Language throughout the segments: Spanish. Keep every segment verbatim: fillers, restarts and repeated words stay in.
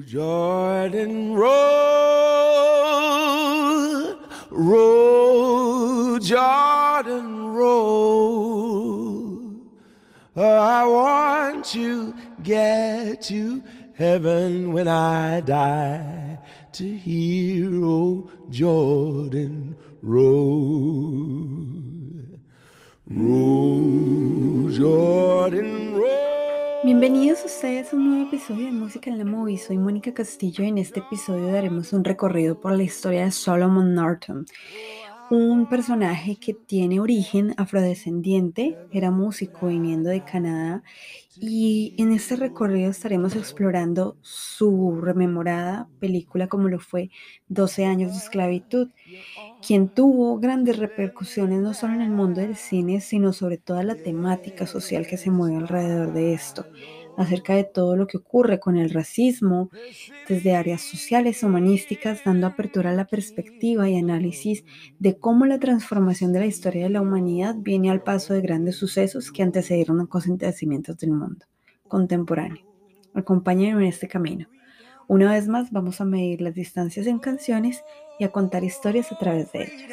Jordan roll, roll, Jordan roll. I want to get to heaven when I die to hear old Jordan roll. Roll, Jordan roll. Bienvenidos ustedes a un nuevo episodio de Música en la Movie. Soy Mónica Castillo y en este episodio daremos un recorrido por la historia de Solomon Norton, un personaje que tiene origen afrodescendiente, era músico viniendo de Canadá y en este recorrido estaremos explorando su rememorada película como lo fue doce años de esclavitud, quien tuvo grandes repercusiones no solo en el mundo del cine, sino sobre toda la temática social que se mueve alrededor de esto, acerca de todo lo que ocurre con el racismo, desde áreas sociales, humanísticas, dando apertura a la perspectiva y análisis de cómo la transformación de la historia de la humanidad viene al paso de grandes sucesos que antecedieron a acontecimientos del mundo contemporáneo. Acompáñenme en este camino. Una vez más vamos a medir las distancias en canciones y a contar historias a través de ellas.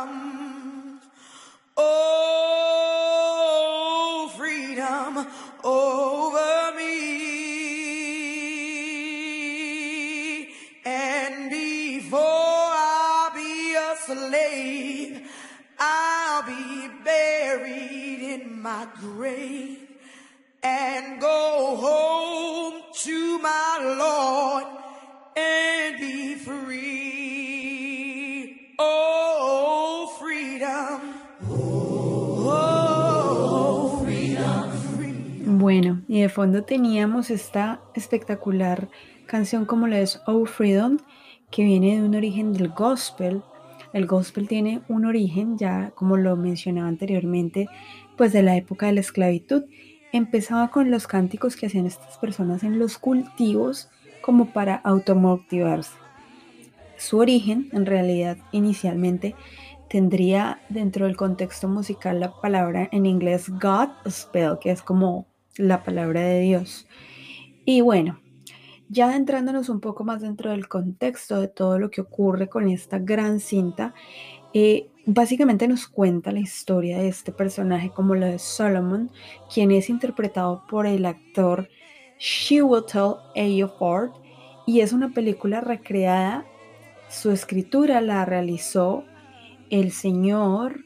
Oh, freedom over me. And before I be a slave, I'll be buried in my grave and go home to my Lord and be free. Oh, freedom. Oh, freedom. Bueno, y de fondo teníamos esta espectacular canción como la es Oh Freedom, que viene de un origen del gospel. El gospel tiene un origen, ya como lo mencionaba anteriormente, pues de la época de la esclavitud. Empezaba con los cánticos que hacían estas personas en los cultivos como para automotivarse. Su origen, en realidad, inicialmente tendría dentro del contexto musical la palabra en inglés God spell, que es como la palabra de Dios. Y bueno, ya adentrándonos un poco más dentro del contexto de todo lo que ocurre con esta gran cinta, eh, básicamente nos cuenta la historia de este personaje como lo de Solomon, quien es interpretado por el actor Chiwetel Ejiofor, y es una película recreada. Su escritura la realizó el señor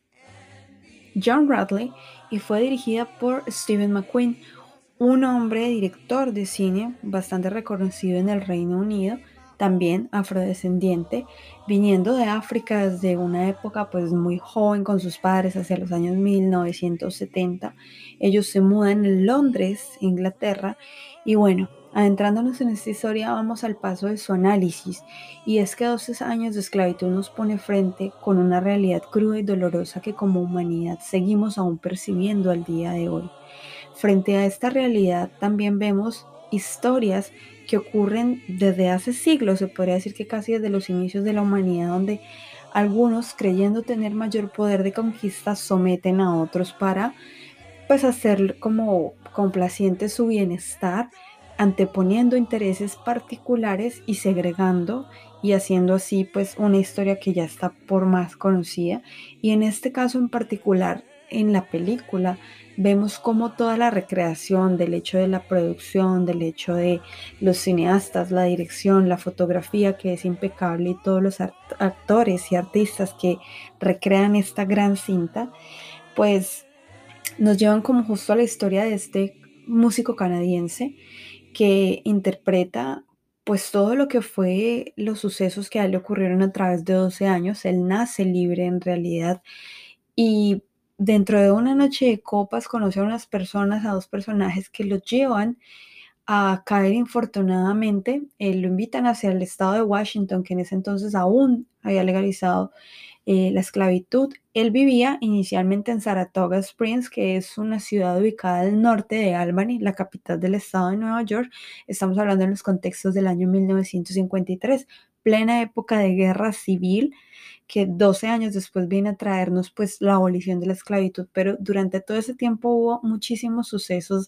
John Radley y fue dirigida por Stephen McQueen, un hombre director de cine bastante reconocido en el Reino Unido, también afrodescendiente, viniendo de África desde una época pues muy joven con sus padres hacia los años mil novecientos setenta. Ellos se mudan en Londres, Inglaterra, y bueno, adentrándonos en esta historia vamos al paso de su análisis, y es que doce años de esclavitud nos pone frente con una realidad cruda y dolorosa que como humanidad seguimos aún percibiendo al día de hoy. Frente a esta realidad también vemos historias que ocurren desde hace siglos, se podría decir que casi desde los inicios de la humanidad, donde algunos, creyendo tener mayor poder de conquista, someten a otros para pues hacer como complaciente su bienestar, anteponiendo intereses particulares y segregando y haciendo así pues una historia que ya está por más conocida. Y en este caso en particular, en la película, vemos como toda la recreación del hecho de la producción, del hecho de los cineastas, la dirección, la fotografía que es impecable y todos los actores y artistas que recrean esta gran cinta, pues nos llevan como justo a la historia de este músico canadiense que interpreta pues todo lo que fue los sucesos que a él le ocurrieron a través de doce años. Él nace libre en realidad y dentro de una noche de copas conoce a unas personas, a dos personajes que lo llevan a caer infortunadamente. Eh, lo invitan hacia el estado de Washington, que en ese entonces aún había legalizado eh, la esclavitud. Él vivía inicialmente en Saratoga Springs, que es una ciudad ubicada al norte de Albany, la capital del estado de Nueva York. Estamos hablando en los contextos del año mil novecientos cincuenta y tres, plena época de guerra civil, que doce años después viene a traernos pues la abolición de la esclavitud, pero durante todo ese tiempo hubo muchísimos sucesos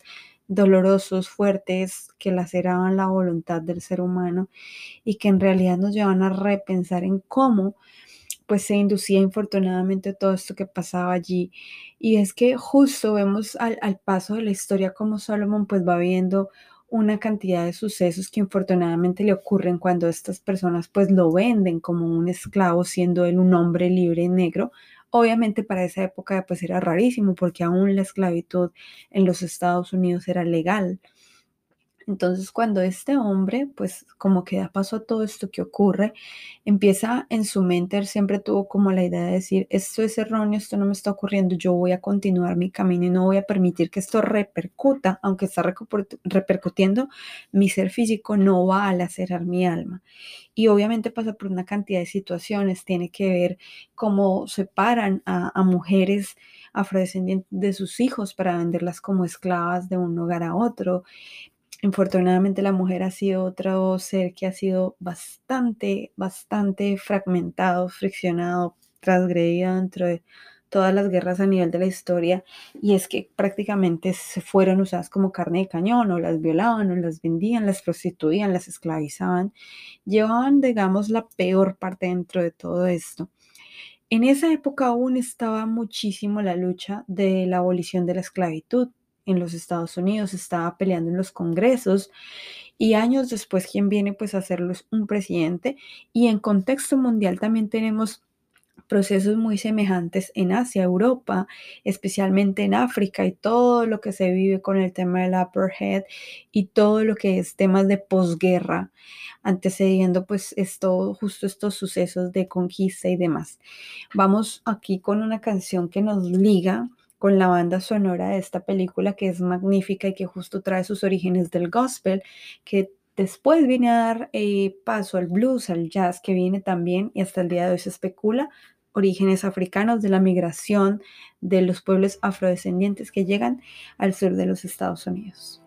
dolorosos, fuertes, que laceraban la voluntad del ser humano y que en realidad nos llevan a repensar en cómo pues se inducía infortunadamente todo esto que pasaba allí. Y es que justo vemos al, al paso de la historia como Solomon pues va viendo una cantidad de sucesos que infortunadamente le ocurren cuando estas personas pues lo venden como un esclavo siendo él un hombre libre negro. Obviamente para esa época pues era rarísimo porque aún la esclavitud en los Estados Unidos era legal. Entonces, cuando este hombre, pues como que da paso a todo esto que ocurre, empieza en su mente, él siempre tuvo como la idea de decir, esto es erróneo, esto no me está ocurriendo, yo voy a continuar mi camino y no voy a permitir que esto repercuta, aunque está repercu- repercutiendo mi ser físico, no va a lacerar mi alma. Y obviamente pasa por una cantidad de situaciones, tiene que ver cómo separan a, a mujeres afrodescendientes de sus hijos para venderlas como esclavas de un hogar a otro. Infortunadamente la mujer ha sido otro ser que ha sido bastante, bastante fragmentado, friccionado, transgredido dentro de todas las guerras a nivel de la historia, y es que prácticamente se fueron usadas como carne de cañón, o las violaban, o las vendían, las prostituían, las esclavizaban, llevaban, digamos, la peor parte dentro de todo esto. En esa época aún estaba muchísimo la lucha de la abolición de la esclavitud. En los Estados Unidos estaba peleando en los congresos, y años después, ¿quién viene pues a hacerlos un presidente? Y en contexto mundial también tenemos procesos muy semejantes en Asia, Europa, especialmente en África, y todo lo que se vive con el tema del apartheid y todo lo que es temas de posguerra, antecediendo pues esto, justo estos sucesos de conquista y demás. Vamos aquí con una canción que nos liga con la banda sonora de esta película, que es magnífica y que justo trae sus orígenes del gospel, que después viene a dar eh, paso al blues, al jazz, que viene también, y hasta el día de hoy se especula, orígenes africanos de la migración de los pueblos afrodescendientes que llegan al sur de los Estados Unidos.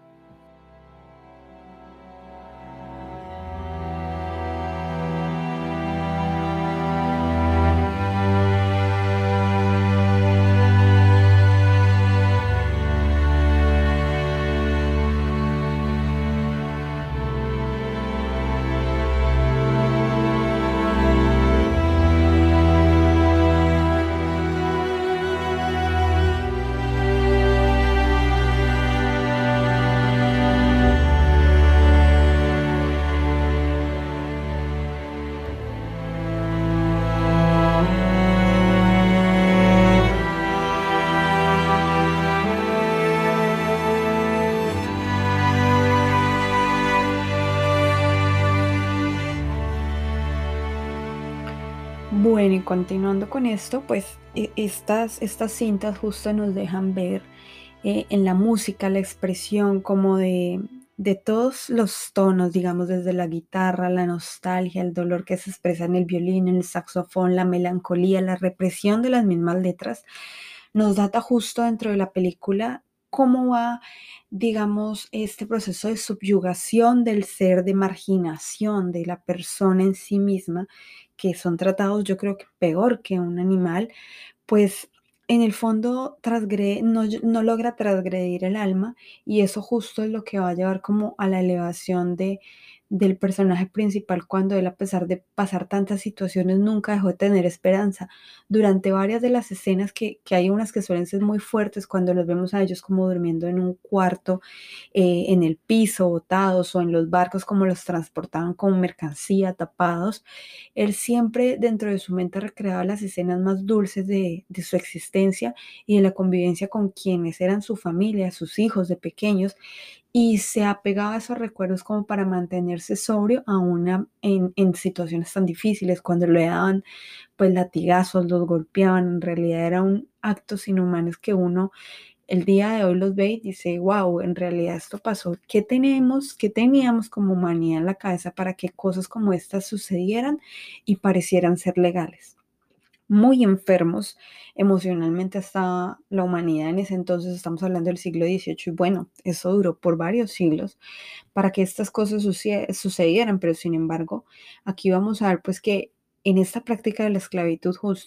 Bueno, y continuando con esto, pues e- estas, estas cintas justo nos dejan ver eh, en la música la expresión como de, de todos los tonos, digamos, desde la guitarra, la nostalgia, el dolor que se expresa en el violín, en el saxofón, la melancolía, la represión de las mismas letras, nos data justo dentro de la película cómo va, digamos, este proceso de subyugación del ser, de marginación de la persona en sí misma, que son tratados yo creo que peor que un animal, pues en el fondo transgrede, no, no logra transgredir el alma, y eso justo es lo que va a llevar como a la elevación de, del personaje principal, cuando él, a pesar de pasar tantas situaciones, nunca dejó de tener esperanza. Durante varias de las escenas, que, que hay unas que suelen ser muy fuertes, cuando los vemos a ellos como durmiendo en un cuarto, eh, en el piso, botados, o en los barcos como los transportaban con mercancía, tapados, él siempre dentro de su mente recreaba las escenas más dulces de, de su existencia y de la convivencia con quienes eran su familia, sus hijos de pequeños, y se apegaba a esos recuerdos como para mantenerse sobrio aún a- en, en situaciones tan difíciles, cuando le daban pues latigazos, los golpeaban, en realidad era un actos inhumanos que uno el día de hoy los ve y dice, wow, en realidad esto pasó. ¿Qué tenemos, qué teníamos como humanidad en la cabeza para que cosas como estas sucedieran y parecieran ser legales? Muy enfermos emocionalmente estaba la humanidad en ese entonces, estamos hablando del siglo dieciocho, y bueno, eso duró por varios siglos para que estas cosas sucie- sucedieran, pero sin embargo, aquí vamos a ver pues que en esta práctica de la esclavitud justo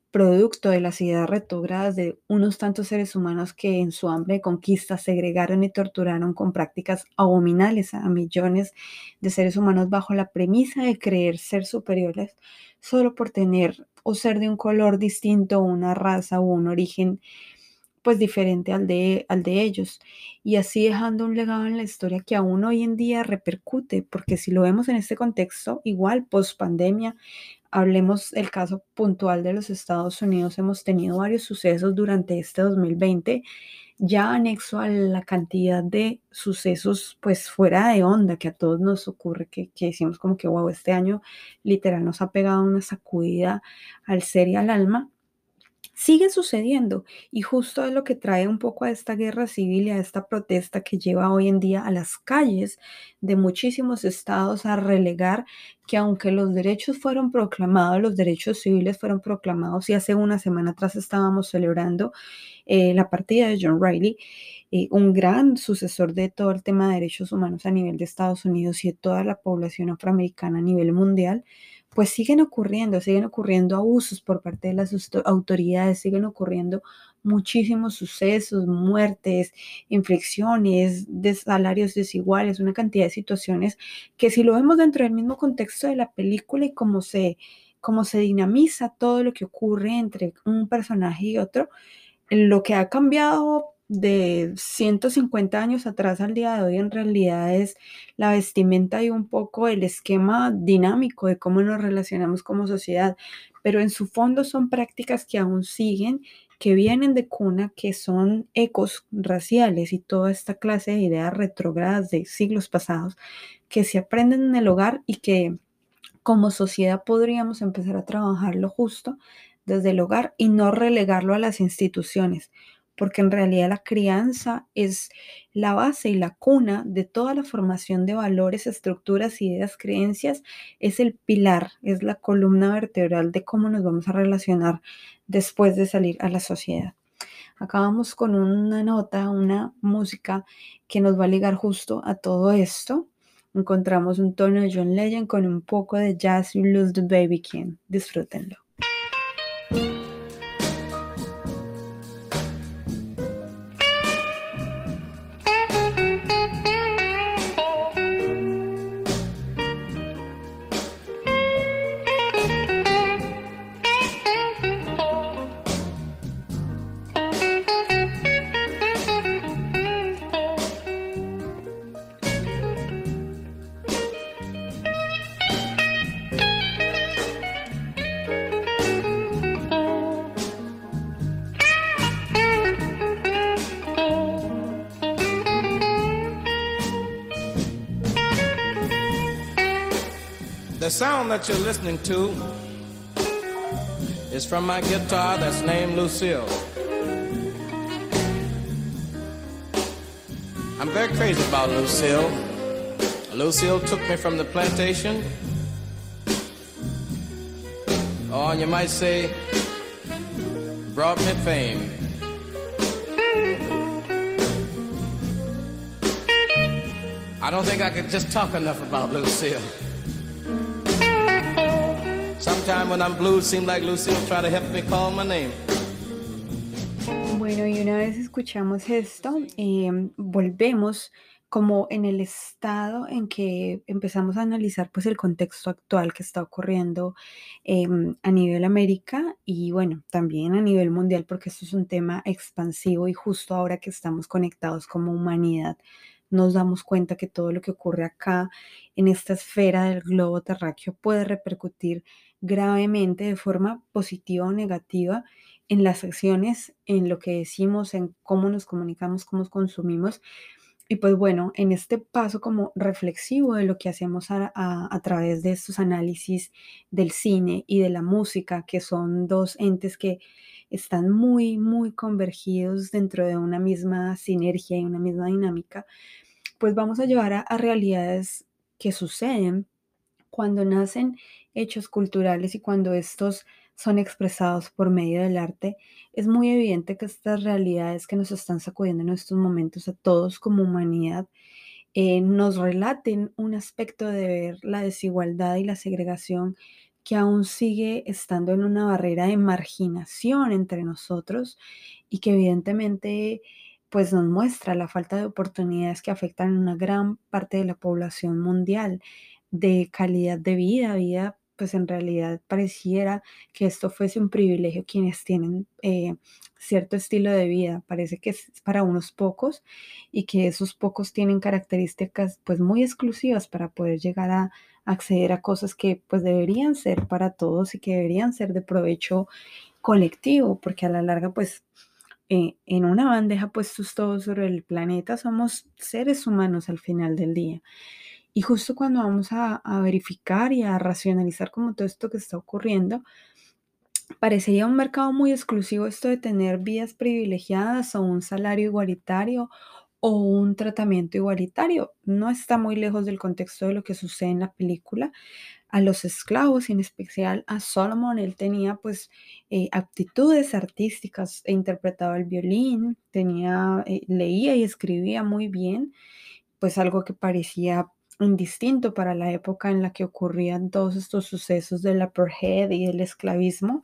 producto de las ideas retrógradas de unos tantos seres humanos que en su hambre de conquista segregaron y torturaron con prácticas abominables a millones de seres humanos bajo la premisa de creer ser superiores solo por tener o ser de un color distinto, una raza o un origen pues diferente al de, al de ellos, y así dejando un legado en la historia que aún hoy en día repercute, porque si lo vemos en este contexto, igual post pandemia, hablemos el caso puntual de los Estados Unidos, hemos tenido varios sucesos durante este dos mil veinte, ya anexo a la cantidad de sucesos pues fuera de onda que a todos nos ocurre, que, que decimos como que wow, este año literal nos ha pegado una sacudida al ser y al alma. Sigue sucediendo y justo es lo que trae un poco a esta guerra civil y a esta protesta que lleva hoy en día a las calles de muchísimos estados a relegar que aunque los derechos fueron proclamados, los derechos civiles fueron proclamados y hace una semana atrás estábamos celebrando eh, la partida de John Riley, eh, un gran sucesor de todo el tema de derechos humanos a nivel de Estados Unidos y de toda la población afroamericana a nivel mundial, pues siguen ocurriendo, siguen ocurriendo abusos por parte de las autoridades, siguen ocurriendo muchísimos sucesos, muertes, infracciones, de salarios desiguales, una cantidad de situaciones que si lo vemos dentro del mismo contexto de la película y cómo se, cómo se dinamiza todo lo que ocurre entre un personaje y otro, lo que ha cambiado de ciento cincuenta años atrás al día de hoy en realidad es la vestimenta y un poco el esquema dinámico de cómo nos relacionamos como sociedad, pero en su fondo son prácticas que aún siguen, que vienen de cuna, que son ecos raciales y toda esta clase de ideas retrógradas de siglos pasados que se aprenden en el hogar y que como sociedad podríamos empezar a trabajarlo justo desde el hogar y no relegarlo a las instituciones, porque en realidad la crianza es la base y la cuna de toda la formación de valores, estructuras, ideas, creencias, es el pilar, es la columna vertebral de cómo nos vamos a relacionar después de salir a la sociedad. Acabamos con una nota, una música que nos va a ligar justo a todo esto. Encontramos un tono de John Legend con un poco de jazz y blues de Baby King. Disfrútenlo. The sound that you're listening to is from my guitar that's named Lucille. I'm very crazy about Lucille. Lucille took me from the plantation, or you might say, brought me fame. I don't think I could just talk enough about Lucille. Sometime when I'm blue, it seems like Lucille try to help me call my name. Bueno, y una vez escuchamos esto, eh, volvemos como en el estado en que empezamos a analizar pues el contexto actual que está ocurriendo eh, a nivel América y bueno, también a nivel mundial porque esto es un tema expansivo y justo ahora que estamos conectados como humanidad nos damos cuenta que todo lo que ocurre acá en esta esfera del globo terráqueo puede repercutir gravemente de forma positiva o negativa en las acciones, en lo que decimos, en cómo nos comunicamos, cómo consumimos. Y pues bueno, en este paso como reflexivo de lo que hacemos a, a, a través de estos análisis del cine y de la música, que son dos entes que están muy, muy convergidos dentro de una misma sinergia y una misma dinámica, pues vamos a llevar a, a realidades que suceden cuando nacen hechos culturales y cuando estos son expresados por medio del arte, es muy evidente que estas realidades que nos están sacudiendo en estos momentos a todos como humanidad, eh, nos relaten un aspecto de ver la desigualdad y la segregación que aún sigue estando en una barrera de marginación entre nosotros y que evidentemente pues nos muestra la falta de oportunidades que afectan a una gran parte de la población mundial, de calidad de vida, vida, pues en realidad pareciera que esto fuese un privilegio quienes tienen eh, cierto estilo de vida, parece que es para unos pocos y que esos pocos tienen características pues muy exclusivas para poder llegar a acceder a cosas que pues deberían ser para todos y que deberían ser de provecho colectivo, porque a la larga pues eh, en una bandeja puestos todos sobre el planeta, somos seres humanos al final del día. Y justo cuando vamos a, a verificar y a racionalizar como todo esto que está ocurriendo, parecería un mercado muy exclusivo esto de tener vías privilegiadas o un salario igualitario o un tratamiento igualitario. No está muy lejos del contexto de lo que sucede en la película. A los esclavos, y en especial a Solomon, él tenía pues eh, aptitudes artísticas, e interpretaba el violín, tenía, eh, leía y escribía muy bien, pues algo que parecía indistinto para la época en la que ocurrían todos estos sucesos del apartheid y el esclavismo.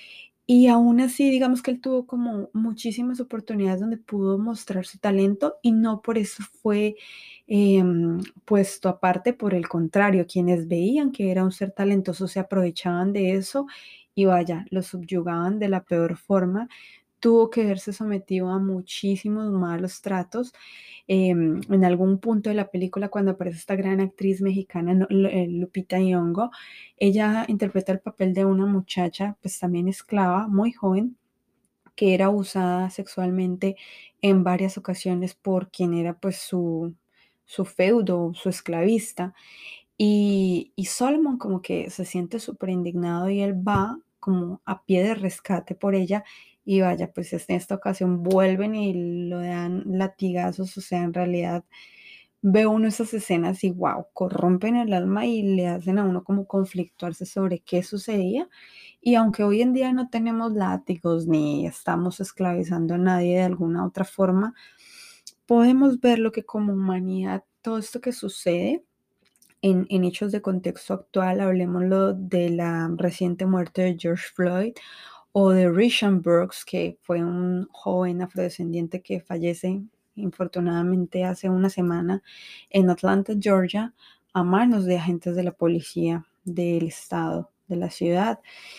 Y aún así, digamos que él tuvo como muchísimas oportunidades donde pudo mostrar su talento y no por eso fue em, puesto aparte, por el contrario, quienes veían que era un ser talentoso se aprovechaban de eso y vaya, lo subyugaban de la peor forma. Tuvo que verse sometido a muchísimos malos tratos. Em, en algún punto de la película, cuando aparece esta gran actriz mexicana, no- Lu- eh, Lupita Nyong'o, ella interpreta el papel de una muchacha, pues también esclava, muy joven, que era abusada sexualmente en varias ocasiones por quien era pues su, su feudo, su esclavista. Y, y Solomon como que se siente súper indignado y él va como a pie de rescate por ella y vaya, pues en esta ocasión vuelven y lo dan latigazos, o sea, en realidad ve uno esas escenas y wow, corrompen el alma y le hacen a uno como conflictuarse sobre qué sucedía. Y aunque hoy en día no tenemos látigos ni estamos esclavizando a nadie de alguna otra forma, podemos ver lo que como humanidad, todo esto que sucede en, en hechos de contexto actual, hablemoslo de la reciente muerte de George Floyd o de Richard Brooks, que fue un joven afrodescendiente que fallece infortunadamente hace una semana en Atlanta, Georgia, a manos de agentes de la policía del estado, de la ciudad.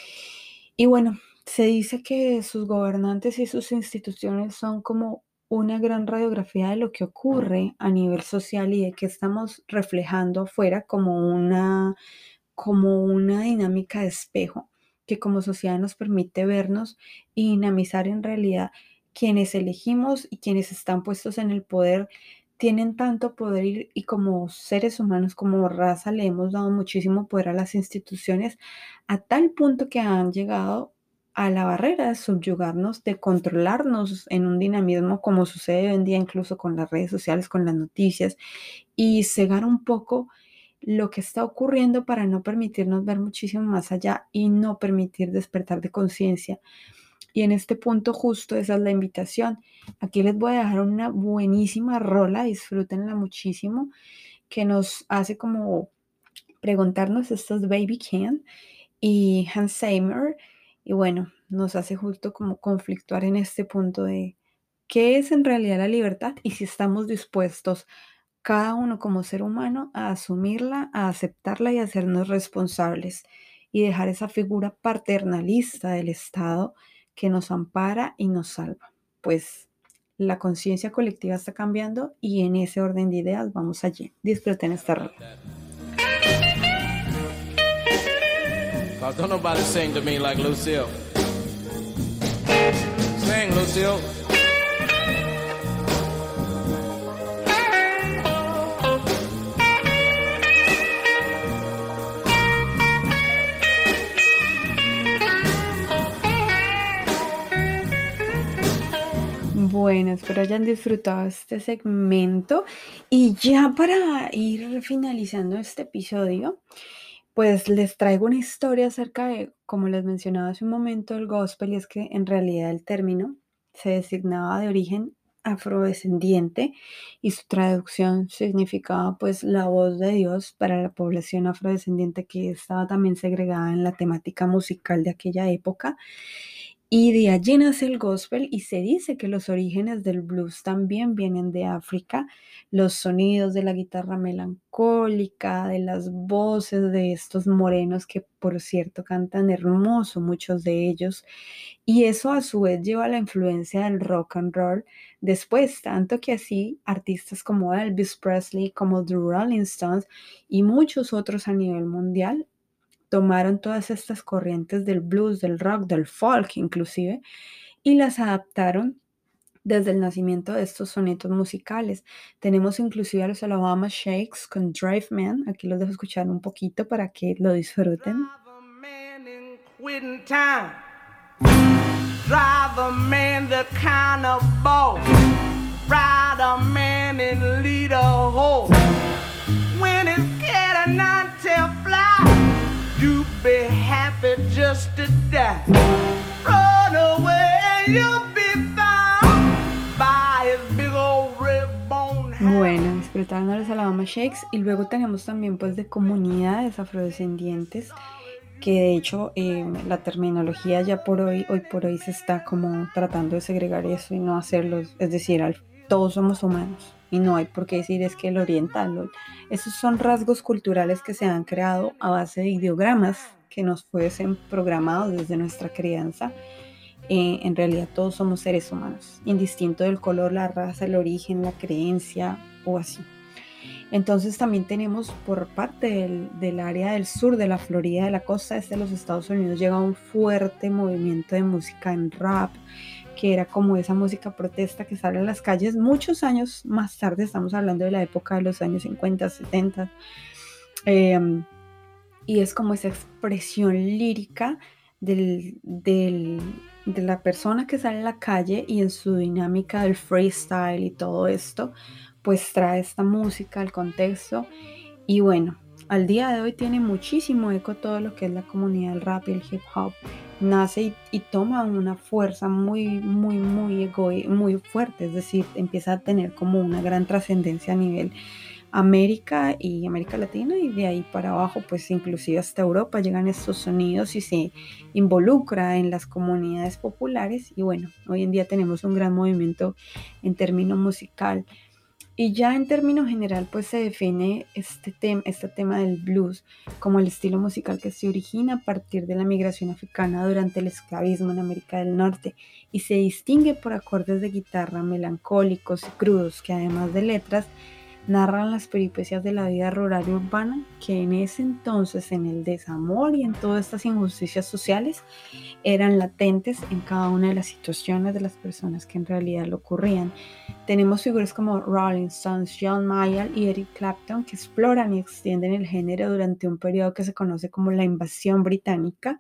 Y bueno, se dice que sus gobernantes y sus instituciones son como una gran radiografía de lo que ocurre a nivel social y de que estamos reflejando afuera como una, como una dinámica de espejo que como sociedad nos permite vernos y dinamizar en realidad quienes elegimos y quienes están puestos en el poder tienen tanto poder y, y como seres humanos, como raza, le hemos dado muchísimo poder a las instituciones a tal punto que han llegado a la barrera de subyugarnos, de controlarnos en un dinamismo como sucede hoy en día incluso con las redes sociales, con las noticias y cegar un poco lo que está ocurriendo para no permitirnos ver muchísimo más allá y no permitir despertar de conciencia. Y en este punto justo esa es la invitación. Aquí les voy a dejar una buenísima rola, disfrútenla muchísimo, que nos hace como preguntarnos estos Baby Can y Hans Zimmer. Y bueno, nos hace justo como conflictuar en este punto de qué es en realidad la libertad y si estamos dispuestos cada uno como ser humano a asumirla, a aceptarla y a hacernos responsables y dejar esa figura paternalista del Estado que nos ampara y nos salva. Pues la conciencia colectiva está cambiando y en ese orden de ideas vamos allí. Disfruten esta rola. Cause don't nobody sing to me like Lucille. Sing, Lucille. Bueno, espero hayan disfrutado este segmento y ya para ir finalizando este episodio, pues les traigo una historia acerca de, como les mencionaba hace un momento, el gospel, y es que en realidad el término se designaba de origen afrodescendiente y su traducción significaba pues la voz de Dios para la población afrodescendiente que estaba también segregada en la temática musical de aquella época. Y de allí nace el gospel y se dice que los orígenes del blues también vienen de África, los sonidos de la guitarra melancólica, de las voces de estos morenos que por cierto cantan hermoso, muchos de ellos, y eso a su vez lleva la influencia del rock and roll después, tanto que así artistas como Elvis Presley, como The Rolling Stones y muchos otros a nivel mundial tomaron todas estas corrientes del blues, del rock, del folk inclusive, y las adaptaron desde el nacimiento de estos sonetos musicales. Tenemos inclusive a los Alabama Shakes con Drive Man. Aquí los dejo escuchar un poquito para que lo disfruten. Drive a man in quitting time. Drive a man the kind of boss. Ride a man and lead a horse. When it's getting on to fly, you be happy just to die. Run away, you'll be found by his big old red bone hound. Bueno, disfrutaron a los Alabama Shakes y luego tenemos también pues de comunidades afrodescendientes que de hecho eh, la terminología ya por hoy, hoy por hoy se está como tratando de segregar eso y no hacerlo, es decir, al, todos somos humanos y no hay por qué decir es que el oriental, esos son rasgos culturales que se han creado a base de ideogramas que nos fuesen programados desde nuestra crianza. Eh, en realidad todos somos seres humanos, indistinto del color, la raza, el origen, la creencia o así. Entonces también tenemos por parte del, del área del sur de la Florida, de la costa este de los Estados Unidos, llega un fuerte movimiento de música en rap, que era como esa música protesta que sale a las calles muchos años más tarde, estamos hablando de la época de los años cincuenta, setenta, eh, y es como esa expresión lírica del, del, de la persona que sale a la calle y en su dinámica del freestyle y todo esto, pues trae esta música, el contexto y bueno, al día de hoy tiene muchísimo eco todo lo que es la comunidad del rap y el hip hop. Nace y, y toma una fuerza muy, muy, muy, egoí- muy fuerte, es decir, empieza a tener como una gran trascendencia a nivel América y América Latina y de ahí para abajo, pues inclusive hasta Europa llegan estos sonidos y se involucra en las comunidades populares y bueno, hoy en día tenemos un gran movimiento en términos musical. Y ya en términos general, pues se define este, tema, este tema del blues como el estilo musical que se origina a partir de la migración africana durante el esclavismo en América del Norte y se distingue por acordes de guitarra melancólicos y crudos que además de letras narran las peripecias de la vida rural y urbana que en ese entonces, en el desamor y en todas estas injusticias sociales, eran latentes en cada una de las situaciones de las personas que en realidad lo ocurrían. Tenemos figuras como Rolling Stones, John Mayall y Eric Clapton que exploran y extienden el género durante un periodo que se conoce como la invasión británica.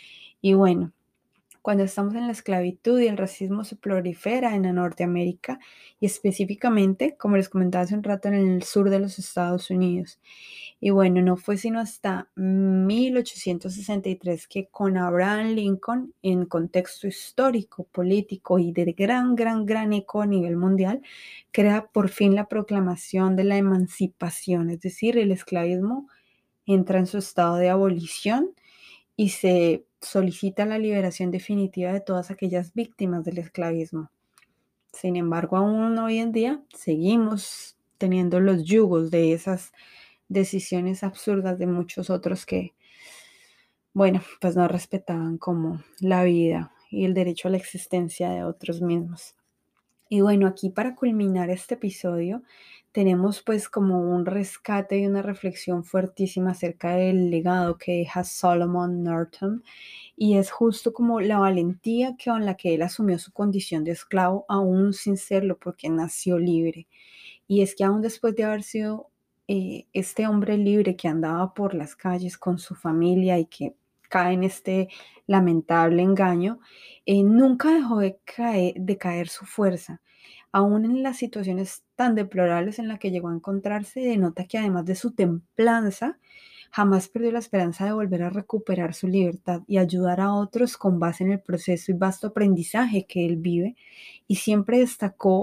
Y bueno, cuando estamos en la esclavitud y el racismo se prolifera en la Norteamérica y específicamente, como les comentaba hace un rato, en el sur de los Estados Unidos. Y bueno, no fue sino hasta mil ochocientos sesenta y tres que con Abraham Lincoln, en contexto histórico, político y de gran, gran, gran eco a nivel mundial, crea por fin la proclamación de la emancipación, es decir, el esclavismo entra en su estado de abolición y se solicita la liberación definitiva de todas aquellas víctimas del esclavismo. Sin embargo, aún hoy en día seguimos teniendo los yugos de esas decisiones absurdas de muchos otros que, bueno, pues no respetaban como la vida y el derecho a la existencia de otros mismos. Y bueno, aquí para culminar este episodio tenemos pues como un rescate y una reflexión fuertísima acerca del legado que deja Solomon Norton y es justo como la valentía que con la que él asumió su condición de esclavo aún sin serlo porque nació libre. Y es que aún después de haber sido eh, este hombre libre que andaba por las calles con su familia y que cae en este lamentable engaño, eh, nunca dejó de caer, de caer su fuerza. Aún en las situaciones tan deplorables en las que llegó a encontrarse, denota que además de su templanza, jamás perdió la esperanza de volver a recuperar su libertad y ayudar a otros con base en el proceso y vasto aprendizaje que él vive, y siempre destacó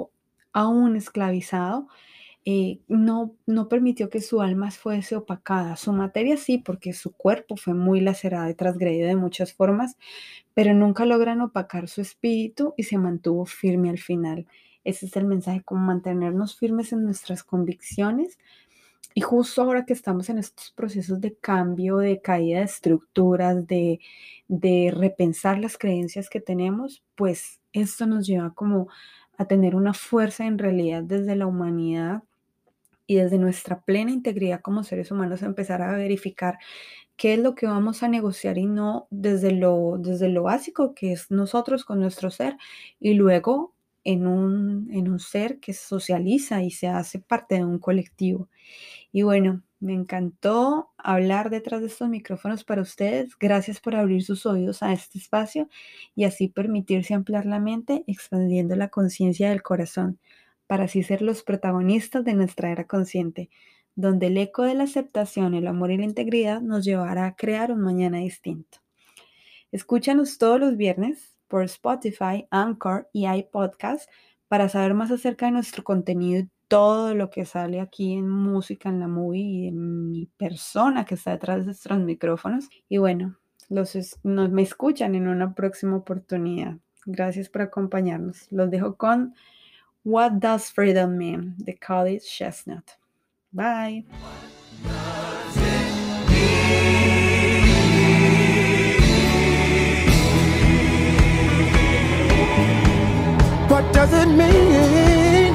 aún esclavizado, eh, no, no permitió que su alma fuese opacada. Su materia sí, porque su cuerpo fue muy lacerado y transgredido de muchas formas, pero nunca logran opacar su espíritu y se mantuvo firme al final. Ese es el mensaje, como mantenernos firmes en nuestras convicciones. Y justo ahora que estamos en estos procesos de cambio, de caída de estructuras, de, de repensar las creencias que tenemos, pues esto nos lleva como a tener una fuerza en realidad desde la humanidad y desde nuestra plena integridad como seres humanos, a empezar a verificar qué es lo que vamos a negociar y no desde lo, desde lo básico que es nosotros con nuestro ser, y luego en un, en un ser que socializa y se hace parte de un colectivo. Y bueno, me encantó hablar detrás de estos micrófonos para ustedes. Gracias por abrir sus oídos a este espacio y así permitirse ampliar la mente, expandiendo la conciencia del corazón, para así ser los protagonistas de nuestra era consciente, donde el eco de la aceptación, el amor y la integridad nos llevará a crear un mañana distinto. Escúchanos todos los viernes por Spotify, Anchor y iPodcast para saber más acerca de nuestro contenido y todo lo que sale aquí en Música en la Movie y de mi persona que está detrás de estos micrófonos. Y bueno, los es- nos, me escuchan en una próxima oportunidad. Gracias por acompañarnos. Los dejo con What Does Freedom Mean? De College Chestnut. Bye. What does it mean?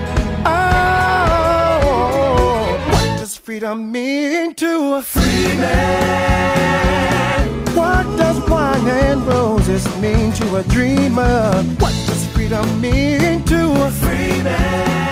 Oh, what does freedom mean to a free man? What does wine and roses mean to a dreamer? What does freedom mean to a free man?